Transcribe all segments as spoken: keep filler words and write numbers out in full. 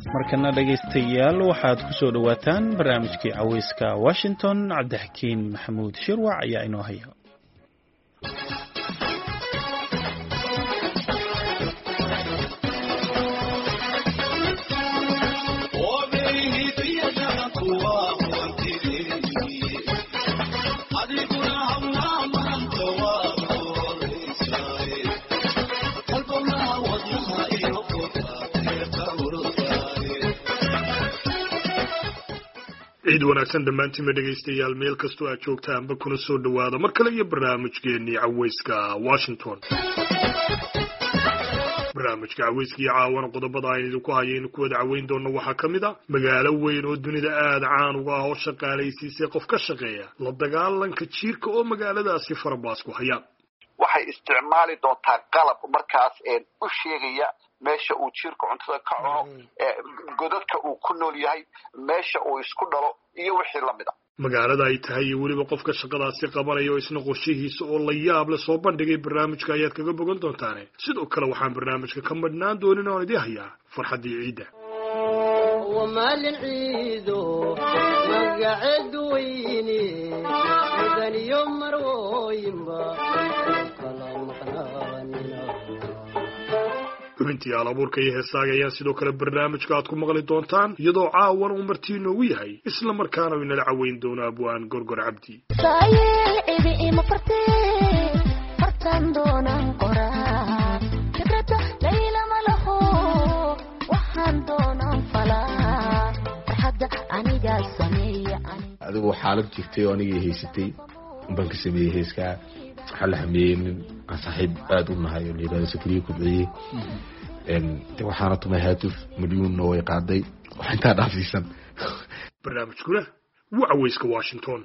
markana dhagaystayaal waxaad ku soo dhawaataan barnaamijkii caweyska Washington Cabdixakiin Maxamuud Shirwac ayaa inoo haya. ciid wanaagsan dhammaantiin dhegaystayaal meel kastoo aad joogtaanba kuna soo dhawaada mar kale iyo barnaamijkeennii caweyska Washington. barnaamijka caweyska iyo caawana qodobada aynu idinku hayaynu ku wada caweyn doono waxaa ka mid ah magaalo weyn oo dunida aad caan uga ah oo shaqaalaysiisay qof ka shaqeeya la dagaalanka jiirka oo magaaladaasi farabaas ku haya. waxay isticmaali doontaa qalab markaas ee u sheegaya meesha uu jiirka cuntada ka cuno godadka uu ku nool yahay meesha uu isku dhalo iyo wixii la mid ah. magaalada ay tahay iyo weliba qofka shaqadaasi qabanaya oo isna qorshihiisa oo la yaab leh soo bandhigay barnaamijka ayaad kaga bogan doontaan. sidoo kale waxaan barnaamijka ka madhnaan doonin oo idin hayaa farxadii ciida ومالن عيدو مقعد ويني مدن يوم مرويمبا كلام قناننا runtii alabuurka iyo heesaaga ayaan sidoo kale barnaamijka aad ku maqli doontaan iyadoo caawan uu martii noogu yahay isla markaana uu inala caweyn doono abwaan gorgor cabdi. adigu xaalad jirtay oo aniga haysatay baan ka sameeyay heeska waxa la hameeyay aan saaxiib aad u nahay oo leeyahay sakriye ku bixiyay een waxaana tumay haatuf milyuun oo ay qaaday waxa inta dhaafsiisan barnaamijkuna waa caweyska Washington.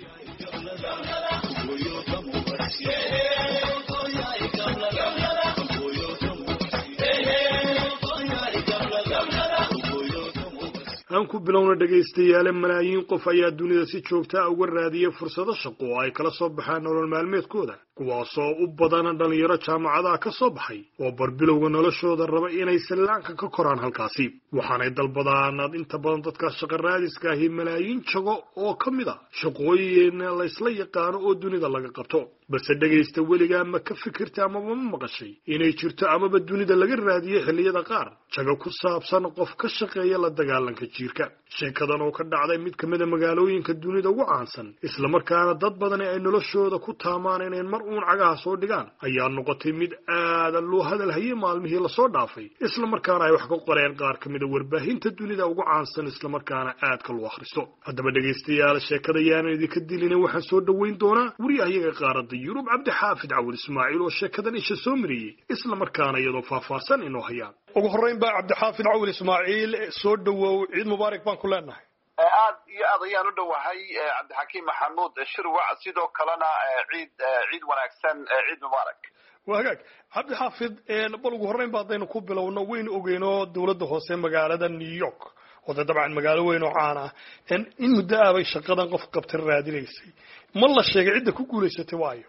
aan ku bilowna dhagaystayaal malaayiin qof ayaa dunida si joogta ah uga raadiyay fursado shaqo oo ay kala soo baxaan nolol maalmeedkooda kuwaasoo u badan dhalinyaro jaamacadaha ka soo baxay oo barbilowga noloshooda raba inay salaanka ka koraan halkaasi waxaanay dalbadaan inta badan dadka shaqo raadiska ahi malaayiin jago oo ka mid ah shaqooyin la isla yaqaano oo dunida laga qabto balse dhagaysta weligaa ma ka fikirta ama ma maqashay inay jirto amaba dunida laga raadiyay xilliyada qaar jago ku saabsan qof ka shaqeeya la dagaalanka jiirka sheekadan oo ka dhacday mid ka mid ah magaalooyinka dunida ugu caansan isla markaana dad badan ay noloshooda ku taamaan inay mar uun cagaha soo dhigaan ayaa noqotay mid aad loo hadal hayay maalmihii la soo dhaafay isla markaana ay wax ka qoreen qaar ka mid ah warbaahinta dunida ugu caansan isla markaana aad ka loo akhristo. haddaba dhagaystayaal sheekada yaanan idinka dilin waxaan soo dhaweyn doonaa wariyahayaga qaaradda Yurub Cabdixaafid Cawil Ismaaciil oo sheekadan isha soo mariyay isla markaana iyadoo faahfaahsan inoo hayaan. ugu horeyn baa Cabdixaafid Cawil Ismaaciil soo dhawow ciid mubaarak baan ku leenahay. aad iyo aad ayaan u dhawahay Cabdixakiin Maxamuud Shirwac sidoo kalena ciid ciid wanaagsan ciid mubaarak. wagaag Cabdixaafid een bal ugu horeyn baadaynu ku bilowno weyn ogeyno dawladda hoose magaalada New York oo dabcan magaalo weyn oo caan ah in muddo ah bay shaqadan qof qabtay raadinaysay ma la sheegay cidda ku guuleysatay waayo.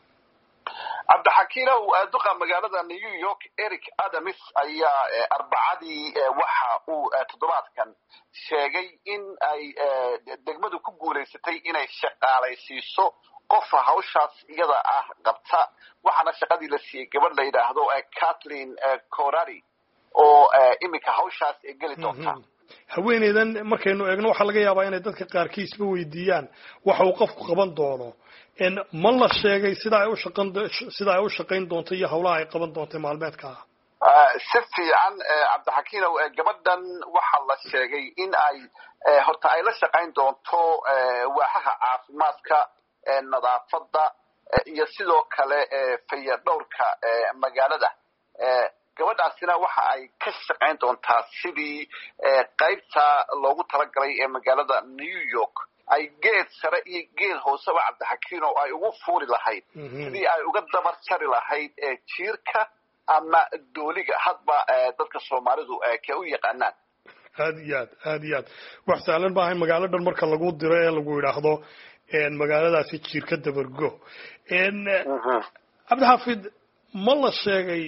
Cabdixakiin oo duqa magaalada New York Eric Adams ayaa arbacadii waxa uu toddobaadkan sheegay in ay degmadu ku guuleysatay inay shaqaalaysiiso qof hawshaas iyada ah qabta waxaana shaqadii la siiyay gabadh la yiraahdo Kathleen Corari oo imika hawshaas ay gali doonta. haweeneydan markaynu eegno waxa laga yaabaa inay dadka qaarkiisba weydiiyaan waxa uu qofku qaban doono in ma la sheegay sida ay u shaqan sida ay u shaqayn doonto iyo hawlaha ay qaban doonto maalmeedka si fiican Cabdixakiin oo gabadhan waxa la sheegay in ay horta ay la shaqayn doonto waaxaha caafimaadka nadaafadda iyo sidoo kale fayadhowrka magaalada. gabadhaasina waxa ay ka shaqayn doontaa sidii qaybta loogu talagalay ee magaalada New York ay geed sare iyo geed hooseba Cabdixakiin oo ay ugu fuuli lahayd sidii ay uga dabar jari lahayd jiirka ama dooliga hadba dadka Soomaalidu ka u yaqaanaan. aad iyo aad aad iyo aad wax sahlan baa magaaladan marka lagu diro ee lagu yiraahdo een magaaladaasi jiirka dabargo een Cabdixaafid ma la sheegay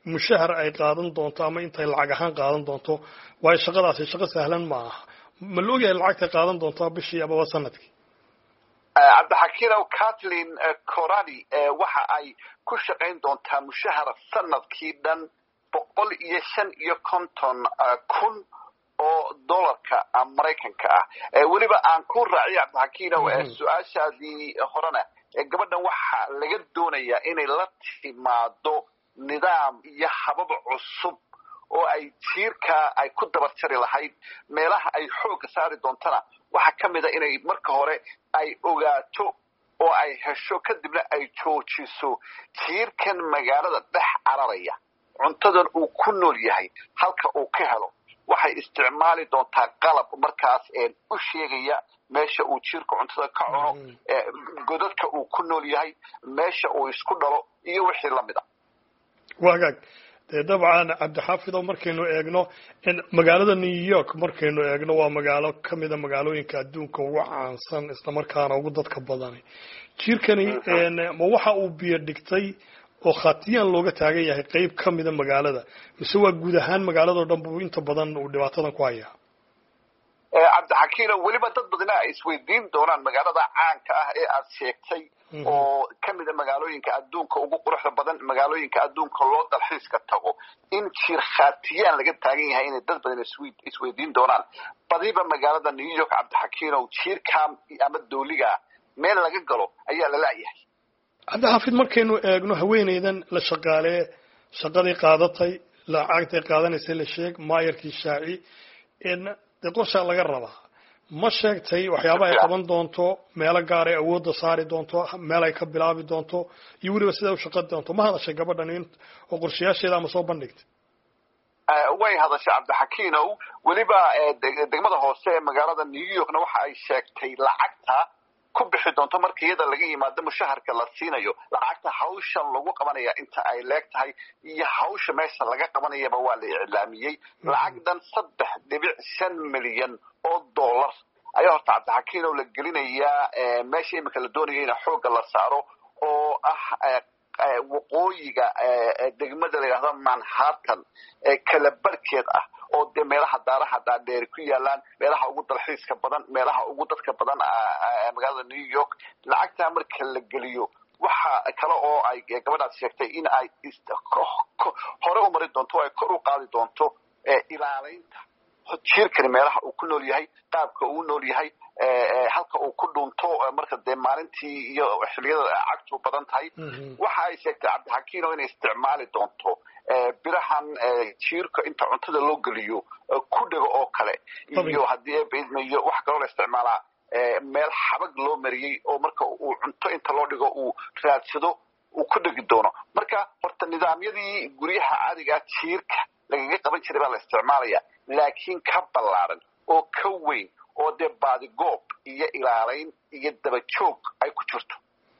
mushahar ay qaadan doonto ama intay lacag ahaan qaadan doonto waayo shaqadaasi shaqo sahlan ma aha ma la ogyahay lacagtay qaadan doonto bishii amaba sanadkii cabdixakiinow kathleen corani waxa ay ku shaqayn doontaa mushahar sanadkii dhan boqol iyo shan iyo konton kun oo dollarka maraykanka ah weliba aan ku raaciyo cabdixakiinow su-aashaadii horena gabadhan waxaa laga doonayaa inay la timaado nidaam iyo habab cusub oo ay jiirka ay ku dabar jari lahayd meelaha ay xoogga saari doontana waxaa ka mid a inay marka hore ay ogaato oo ay hesho kadibna ay joojiso jiirkan magaalada dhex cararaya cuntadan uu ku nool yahay halka uu ka helo waxay isticmaali doontaa qalab markaas u sheegaya meesha uu jiirka cuntada ka cuno godadka uu ku nool yahay meesha uu isku dhalo iyo wixii la mid a wagaag dee dabcan cabdixaafidow markaynu eegno magaalada new york markaynu eegno waa magaalo ka mida magaalooyinka adduunka ugu caansan islamarkaana ugu dadka badani jiirkani ma waxa uu biyo dhigtay oo khatiyaan looga taagan yahay qayb ka mida magaalada mise waa guud ahaan magaalado dhan buu inta badan uu dhibaatadan ku hayaa cabdixakiino weliba dad badina ay isweydiin doonaan magaalada caanka ah ee aad sheegtay oo ka mida magaalooyinka adduunka ugu quruxda badan magaalooyinka adduunka loo dalxiiska tago in jiir khatiyaan laga taagan yahay inay dad badan isweydiin doonaan badiba magaalada new york cabdixakiinow jiirka ama dooliga meel laga galo ayaa la laayahay cabdixaafid markaynu eegno haweeneydan la shaqaalee shaqadii qaadatay lacagtay qaadanaysay la sheeg maayarkii shaaci dee qorshaa laga rabaa ma sheegtay waxyaaba ay qaban doonto meelo gaar ay awoodda saari doonto meel ay ka bilaabi doonto iyo weliba siday u shaqan doonto ma hadashay gabadhan oo qorshayaasheeda ama soo bandhigtay way hadashay cabdixakiinow weliba degmada hoose ee magaalada new yorkna waxa ay sheegtay lacagta ku bixi doonto marka iyada laga yimaado mushaharka la siinayo lacagta hawshan lagu qabanaya inta ay leeg tahay iyo hawsha meesha laga qabanayaba waa la iclaamiyey lacag dhan saddex dhibic shan milyan oo dollar ayaa horta cabdixakiinow la gelinayaa meesha iminka la doonaya in xoogga la saaro oo ah waqooyiga degmada la yidhahdo manhattan kala barkeed ah oo dee meelaha daaraha dhaadheeri ku yaalaan meelaha ugu dalxiiska badan meelaha ugu dadka badan magaalada new york lacagtaa marka la geliyo waxa kale oo ay gabadhaas sheegtay in ay hore u mari doonto o ay kor u qaadi doonto ilaalaynta jiirkani meelaha uu ku nool yahay qaabka uu nool yahay halka uu ku dhunto marka dee maalintii iyo xilliyada cagtu badan tahay waxa ay sheegtay cabdixakiinow inay isticmaali doonto birahan jiirka inta cuntada loo geliyo ku dhego oo kale iyo haddii iyo wax kaloo la isticmaalaa meel xabag loo mariyey oo marka uu cunto inta loo dhigo uu raadsado uu ku dhegi doono marka horta nidaamyadii guryaha caadiga ah jiirka lagaga qaban jiray baa la isticmaalaya laakiin ka ballaaran oo ka weyn oo dee baadigoob iyo ilaalayn iyo dabajoog ay ku jirto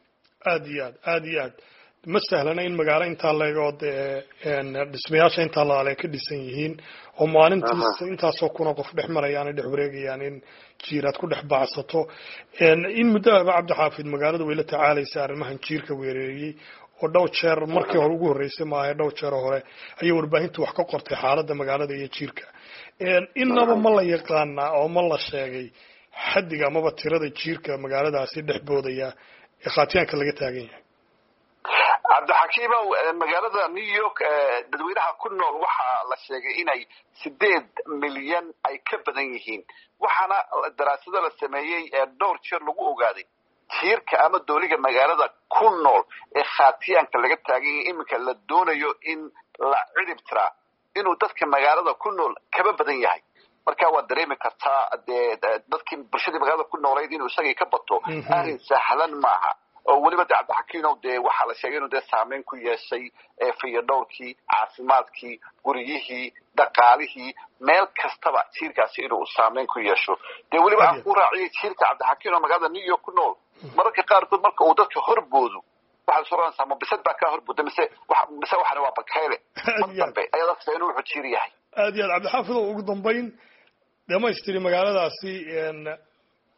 aad iyo aad aad iyo aad ma sahlana in magaalo intaa leegoo dee dhismayaasha intaa laale ka dhisan yihiin oo maalintiis intaasoo kuna qof dhex marayaan dhex wareegayaan in jiiraad ku dhex baacsato in muddo ahba cabdixaafid magaalada way la tacaalaysa arrimahan jiirka weereeriyey oo dhowr jeer markii hore ugu horreysay maaha dhowr jeer hore ayay warbaahintu wax ka qortay xaaladda magaalada iyo jiirka innaba ma la yaqaanaa oo ma la sheegay xaddiga amaba tirada jiirka magaaladaasi dhex boodaya ee khaatiyaanka laga taagan yahay cabdixakiimow magaalada new york dadweynaha ku nool waxaa la sheegay inay sideed milyan ay ka badan yihiin waxaana daraasado la sameeyey dhowr jeer lagu ogaaday jiirka ama dooliga magaalada ku nool ee khaatiyaanka laga taagan yahay iminka la doonayo in la cidhib tiraa inuu dadka magaalada ku nool kaba badan yahay marka waad dareemi kartaa dee dadkii bulshadii magaalada ku noolayd inuu isagii ka bato arrin sahlan maaha oo weliba de cabdixakiinow dee waxaa la sheegay inuu dee saameyn ku yeeshay fayadhowrkii caafimaadkii guryihii dhaqaalihii meel kastaba jiirkaasi inuu saameyn ku yeesho dee weliba aan ku raaciyay jiirka cabdixakiinow magaalada new york ku nool mararka qaarkood marka uu dadka horboodo waxaad is oranaysaa ma bisad baa kaa horbooda mise mise waxani waa bakayle mar dambe ayaad arkaysaa inuu wuxuu jiir yahay aad iyo aad cabdixaafid oo ugu dambayn dhamaystiri magaaladaasi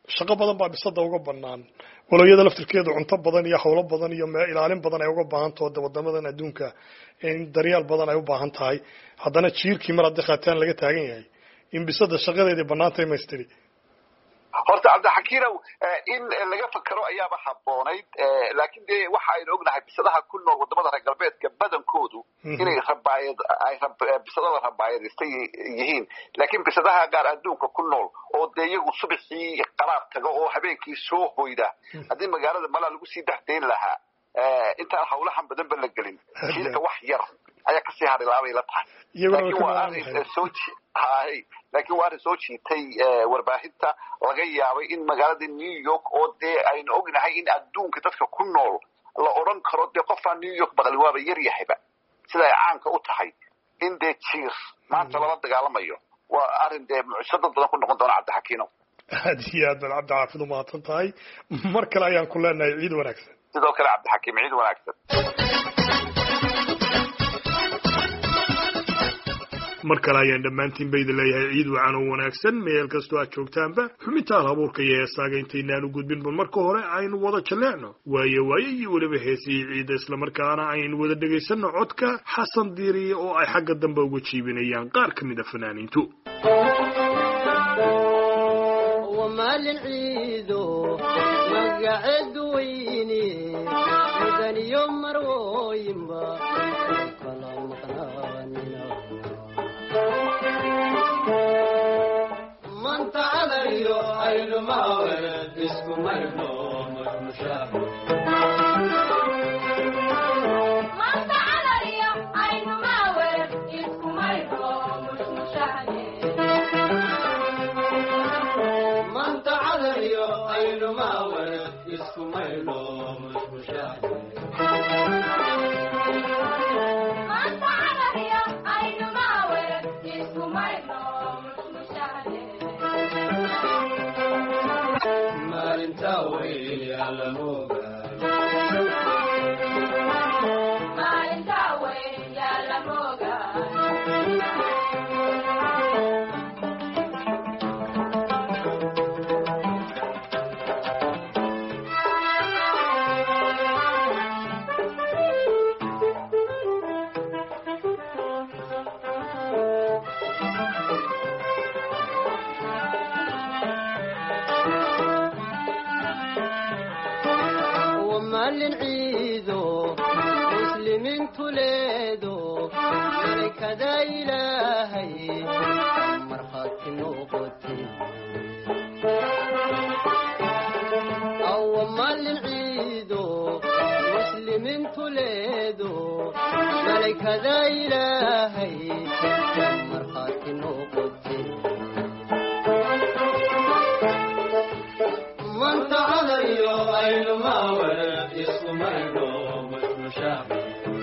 shaqo badan baa bisada uga banaan walowyada laftirkeedu cunto badan iyo howlo badan iyo ilaalin badan ay uga baahan tahay wadamadan adduunka in daryeel badan ay u baahan tahay haddana jiirkii mar haddii khaataan laga taagan yahay in bisada shaqadeedii banaantay maystiri horta cabdixakiinow in laga fakero ayaaba haboonayd laakiin dee waxa aynu ognahay bisadaha ku nool wadamada reer galbeedka badankoodu inay rabaayad ay bisadada rabaayadista yihiin laakiin bisadaha gaar adduunka ku nool oo dee iyagu subaxii qaraab taga oo habeenkii soo hoyda haddii magaalada malaa lagu sii dexdayn lahaa intaan hawlahan badan ba la gelin jiilka wax yar ayaa kasii harilaabay la tahay laakiin waa arrin soo hay laakiin waa arrin soo jiitay warbaahinta laga yaabay in magaalada New York oo dee aynu ognahay in adduunka dadka ku nool la odhan karo dee qofaan New York baqal waaba yar yahayba sida ay caanka u tahay in dee jiir maanta lala dagaalamayo waa arrin dee mucjisad badan ku noqon doona cabdixakiinow aad iyo aad baan cabdixaafid u mahadsan tahay mar kale ayaan ku leenahay ciid wanaagsan sidoo kale cabdixakiim ciid wanaagsan mar kale ayaan dhammaantiin bayda leeyahay ciid wacan oo wanaagsan meel kastoo aad joogtaanba xubintaan abuurka iyo heesaaga intaynaan u gudbin bal marka hore aynu wada jaleecno waayo waayo iyo weliba heesihii ciidda islamarkaana aynu wada dhegaysanno codka xasan diiriye oo ay xagga dambe uga jiibinayaan qaar ka mid a fanaaniintu ومال عيدو مقعد ويني مدن يوم مرويم با كلام قناننا من تعالى يو عين ما ولد اسمه مرنو مش مشاهد من تعالى يو عين ما ولد اسمه مرنو مش مشاهد عين ما ولد اسمه ميلو مش مشاهد من تعرف يا عين ما ولد اسمه ميلو مش مشاهد ما انت ويل يا لموجة ما انت ويل يا لموجة العيدو مسلمين توليدو كذا إلهي مرخات نوقتي أو مال العيدو مسلمين توليدو كذا إلهي مرخات نوقتي من تعالى يو عين ما ولد اسمه ميلو مش مشاهد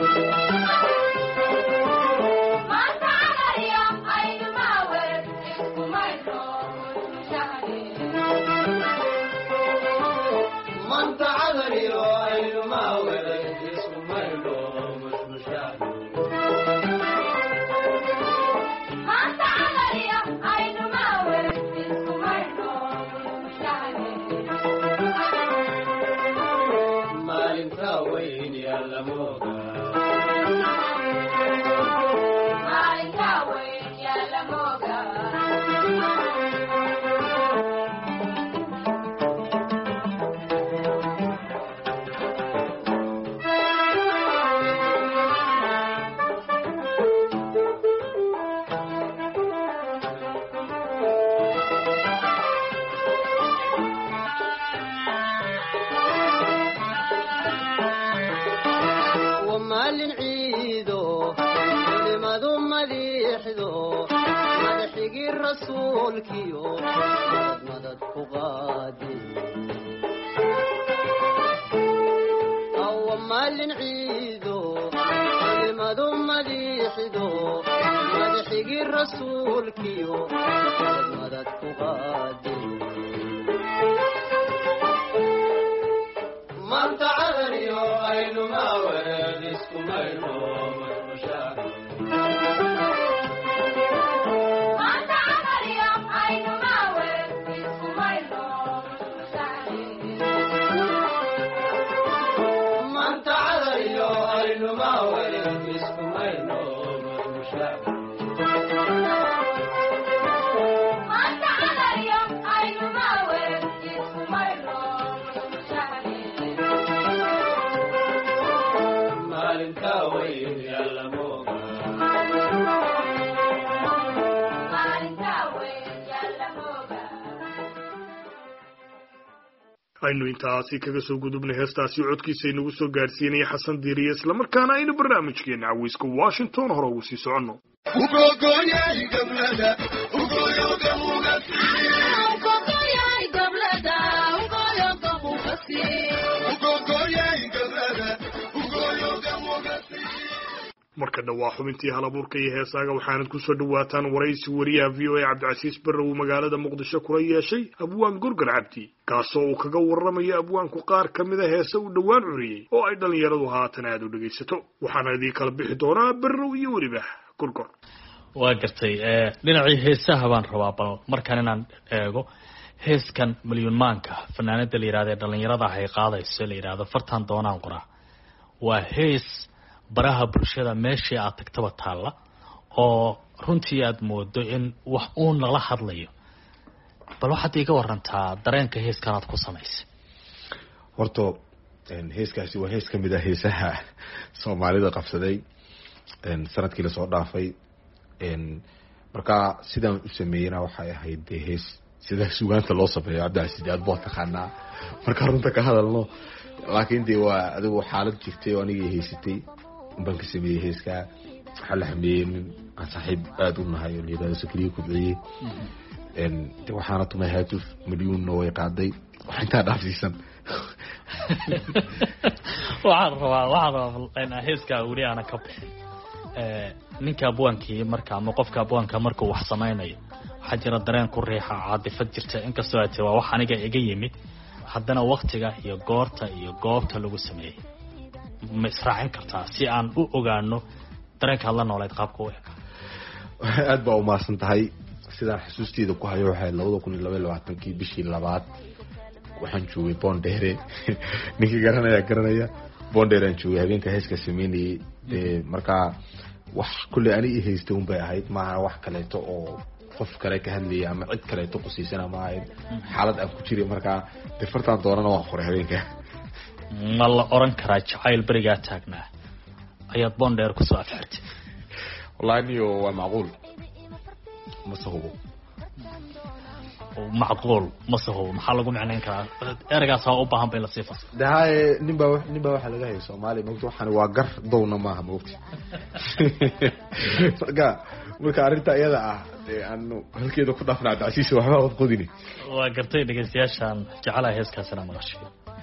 من تعالى يو عين ما ولد اسمه ميلو مش مشاهد من تعالى يو عين ما ولد اسمه ميلو مش مشاهد من تعالى يو عين ما ولد اسمه ميلو وين يا لموجة ما انت وين يا لموجة مال عيدو لما ذم ذيحدو مدحق الرسول كيو مدد مدد فغادي أو مال عيدو لما ذم ذيحدو مدحق الرسول كيو مدد مدد فغادي من تعالى عين ما ولد اسمه ميلو مش مشاهد من تعالى عين ما ولد اسمه ميلو aynu intaasi kaga soo gudubnay heestaasi codkiisa inagu soo gaadhsiinaya xasan diiriye islamarkaana aynu barnaamijkeena caweyska washington hore ugu sii soconno. marka dhawaa xubintii halabuurka iyo heesaaga waxaanad ku soo dhawaataan waraysi wariyaha v o a cabdicasiis barrow magaalada muqdisho kula yeeshay abwaan gorgor cabdi kaasoo uu kaga warramayo abwaanku qaar ka mid a heese uu dhowaan curiyey oo ay dhallinyaradu haatan aad u dhegaysato. waxaana idii kala bixi doonaa barrow iyo weliba gorgor. waa gartay dhinacii heesaha baan rabaa bal markaan inaan eego heeskan milyuun maanka fanaanada la yidhahdo ee dhallinyarada ah ay qaadayso la yidhaahdo fartaan doonaan qoraa. waa hees baraha bulshada meeshii aad tagtaba taalla oo runtii aad moodo in wax uun lala hadlayo. bal waxaad iiga warantaa dareenka heeskan aad ku samaysay. horto heeskaasi waa hees ka mid ah heesaha soomaalida qabsaday sanadkii lasoo dhaafay. markaa sidaan u sameeyena waxay ahayd dee hees sida sugaanta loo sameeyo cabdicasiis aad bood taqaanaa markaa runta ka hadalno. laakiin dee waa adigu xaalad jirtay oo anigii haysatay baan ka sameeyey heeskaa. waxaa la xameeyey nin aan saaxiib aada u nahay oo layidhahdo sakriye kubciye. de waxaana tumay haatuf milyuunna way qaaday wax intaa dhaafsiisan. waxaan rabaa waxaan rabaa heeskaa weli aana ka bixin. ninka abwaankii marka ama qofka abwaanka markuu wax samaynayo waxaa jira dareen ku riixa caadifad jirta inkastoo ay tahay waa wax aniga iga yimid haddana waktiga iyo goorta iyo goobta lagu sameeyey ma israacin kartaa si aan u ogaano dareenkaad la nooleed qaabka u eg. aad baa umahadsan tahay. sidaan xusuusteeda ku hayo waxay labada kun iyo laba iyo labaatankii bishii labaad waxaan joogay Boondere. ninkii garanaya garanaya Boondere aan joogay habeenka heeska sameynayay. dee markaa wax kulli ani i haystay un bay ahayd maaha wax kaleeto oo qof kale ka hadlayay ama cid kaleeto qusiisana ma ahayn. xaalad aan ku jiray markaa dee fartaan doonana waan qoray habeenka. ma la oran karaa jacayl berigaa taagnaa ayaad Boondere kusoo afxirtay? wallahi niyo waa macquul ma sahubo. macquul ma sahubo maxaa lagu macnayn karaa eragaas waa u baahan bay la sii fas. dahay ninba ninba waxa laga hayo Soomaali moogto waxaan waa gar downa maaha moogto. marka marka arinta iyada ah ee aanu halkeeda ku dhaafnaa Cabdicasiis waxba wad qodini. waa gartay dhageystayaashan jecelahay heeskaasina maqashay.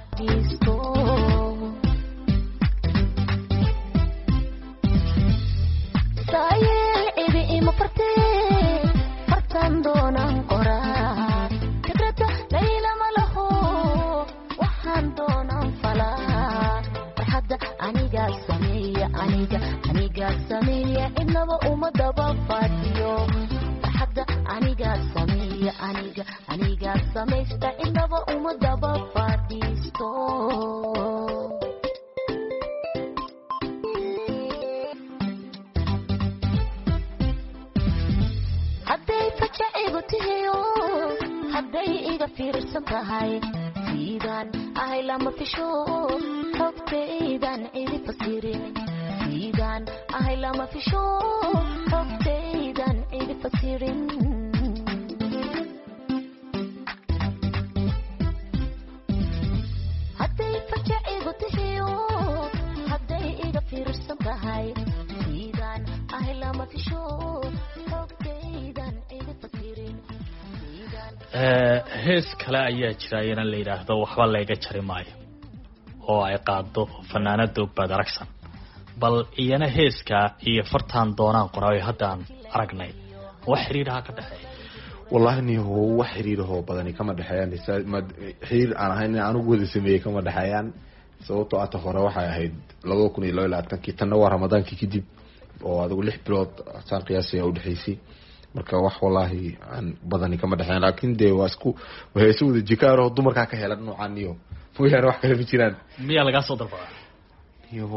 hees kale ayaa jira iyana la yidhaahdo waxba layga jari maayo oo ay qaado fanaanada Ogbaad Aragsan. bal iyana heeska iyo fartaan doonaan qoray haddaan aragnay wax xiriiraha ka dhaxeeya. wallahi niyo wax xiriiraho badani kama dhaxeeyaan. xiriir aan ahayn aan ugu wada sameeyay kama dhaxeeyaan sababtoo ah hore waxay ahayd laba kun iyo laba iyo labaatankii tanna waa Ramadaankii kadib oo adigu lix bilood saan qiyaasay u dhaxaysay. marka wax wallahi aan badani kama dhaxeeyaan laakiin de waa isku waxay soo wada jikaaro dumarka ka helan noocan iyo fuulaan wax kale ma jiraan. miya laga soo dalbaa iyo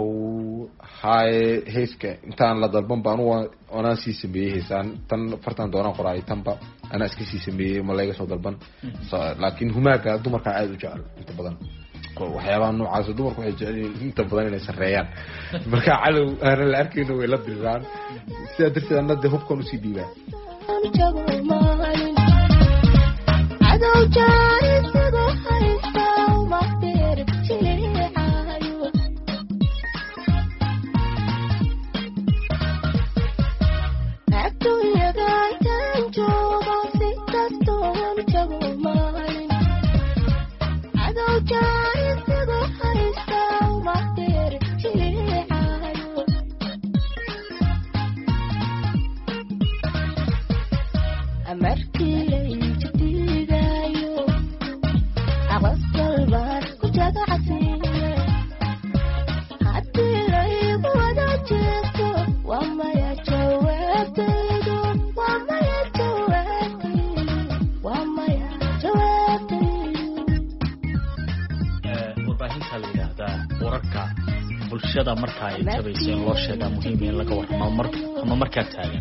hay heeska intaan la dalban baan oo si sameeyay heesaan tan fartaan doonaan qoray tanba ana iska sii sameeyay ma laga soo dalban. laakiin humaaga dumarka aad u jecel inta badan waxyaabaha noocaas dumarku waxay jecel inta badan inay sareeyaan. marka calow aan la arkayno way la diraan sida darteed anada hubkan u sii dhiibaa. عدو جاري سيدو حيسا bulshada marka ay jabayso in loo sheegaa muhiim in laga warramo mar ama markaa taagan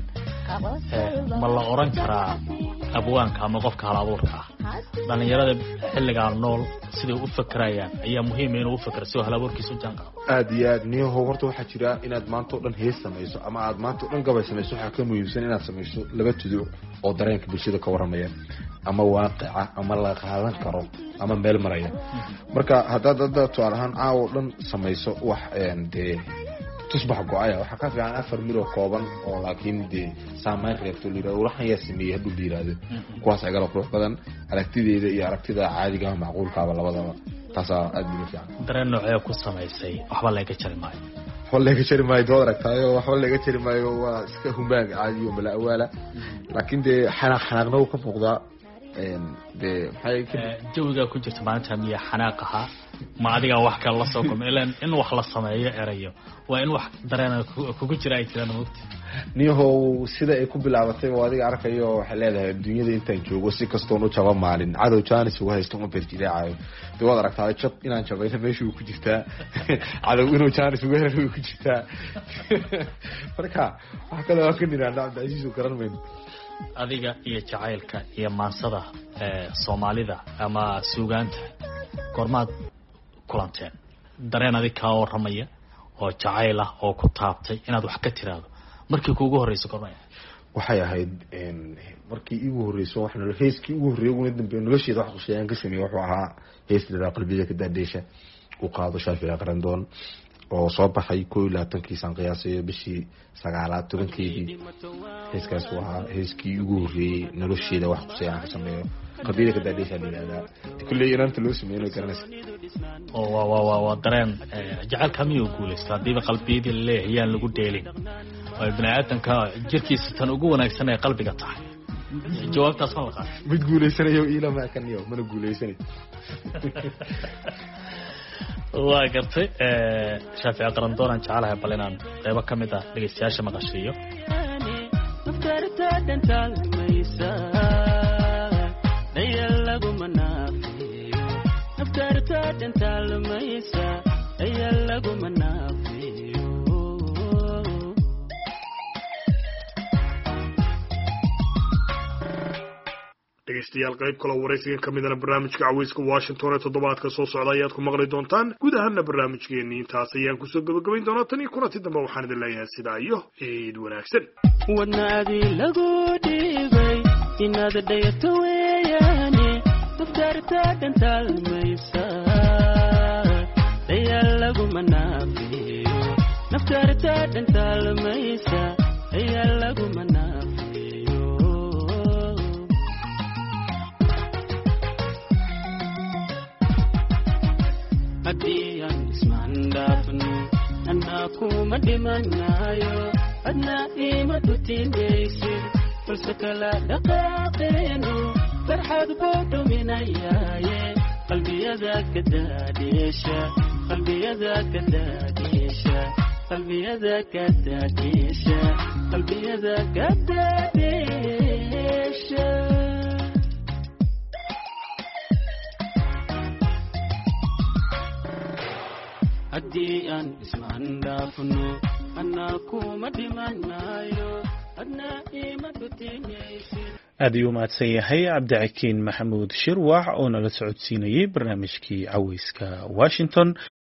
ma la oran karaa abwaanka ama qofka hal abuurka ah dhalinyarada xilligaa nool siday u fakerayaan ayaa muhiim inuu u fakero si hal abuurkiisu jaanqaado aad iyo aad niyo horta waxaa jira inaad maanta oo dhan hees samayso ama aad maanta oo dhan gabay samayso waxaa ka muhiimsan inaad samayso laba tuduc oo dareenka bulshada ka warramaya ama waaqica ama la qaadan karo ama meel maraya marka haddaad hadda tusaale ahaan caawa oo dhan samayso wax dee tusbax go-aya waxaa ka fiican afar mil oo kooban oo laakiin dee saamayn reebto la yirahdo waxaan yaa sameeyey hadduu la yirahdo kuwaas agala qurux badan aragtideeda iyo aragtida caadiga macquulkaaba labadaba taasaa aad ugu fiican dareen noocee ku samaysay waxba laga jari maayo waxba laga jari maayo dood aragtaayo waxba laga jari maayo waa iska humbaag caadi iyo mala awaala laakiin dee xanaaq xanaaqna uu ka muuqdaa dee maxay jawiga ku jirta maanta miya xanaaq ahaa ma adiga wax kale la soo kulmay ilaan in wax la sameeyo erayo waa in wax dareen kugu jira ay jiraan moogta niyahow sida ay ku bilaabatay oo adiga arkayo waxay leedahay dunyada intaan joogo si kastoon u jaba maalin cadow jaanis ugu haysto uma berjilaacayo dee waad aragtaa jab inaan jabayna meeshuu ku jirtaa cadow inuu jaanis ugu helo ku jirtaa marka wax kale waa ka niraana cabdicasiis u garan mayno adiga iyo jacaylka iyo maansada soomaalida ama suugaanta goormaad kulanteen dareen adig kaa warramaya oo jacayl ah oo ku taabtay inaad wax ka tiraado markii kuugu horreyso goormay waxay ahayd markii iigu horreyso wax nolol heeskii ugu horreeyay ugu dambeeyay nolosheeda wax qosayaan ka sameeyay wuxuu ahaa heesta qalbiga ka daadheesha uu qaado Shaafici Qarandoon oo soo baxay koob iyo labaatankii san qiyaasay bishii sagaalaad tobankeedii heeskaas waa heeskii ugu horreeyay nolosheeda wax qosayaan ka sameeyo qalbiga ka daadheesha leeyahay kulli inanta loo sameeyo garanaysa oo waa waa waa dareen jacaylka miyuu guulaysta hadiiba qalbiyadii leeyaan lagu dheelin oo bini'aadanka jirkiisa tan ugu wanaagsan ee qalbiga tahay jawaabtaas ma la qaaday mid guulaysanayo ila ma kaniyo mana guulaysanay waa gartay Shaafici Qarandoon aan jecelahay bal inaan qaybo ka mid ah dhageystayaasha maqashiyo dhegeystayaal qayb kale waraysigan ka midana barnaamijka caweyska Washington ee toddobaadka soo socda ayaad ku maqli doontaan guud ahaanna barnaamijkeennii intaas ayaan kusoo gabagabayn doonaa tan iyo kulanti dambe waxaan idin leeyahay sidaa iyo ciid wanaagsan wadnaadii lagu dhiibay inaad dhayato weeyaane daftarta dhantaalmaysa dayaal laguma naafiyo naftarta dhantaalmaysa dayaal laguma naafiyo haddii aan ismaan dhaafno annaa kuma dhimanayo adna ima dhutinaysid balse kala dhaqaaqeenu farxad buu dhuminayaaye qalbiyada ka daadheesha qalbiyada ka daadheesha qalbiyada ka daadheesha qalbiyada ka daadheesha haddii aan ismaan dhaafno annaa kuma dhimanayo adna ima dhutinaysid aad ayuu mahadsan yahay cabdixakiin maxamuud shirwax oo nala socodsiinayay barnaamijkii caweyska Washington.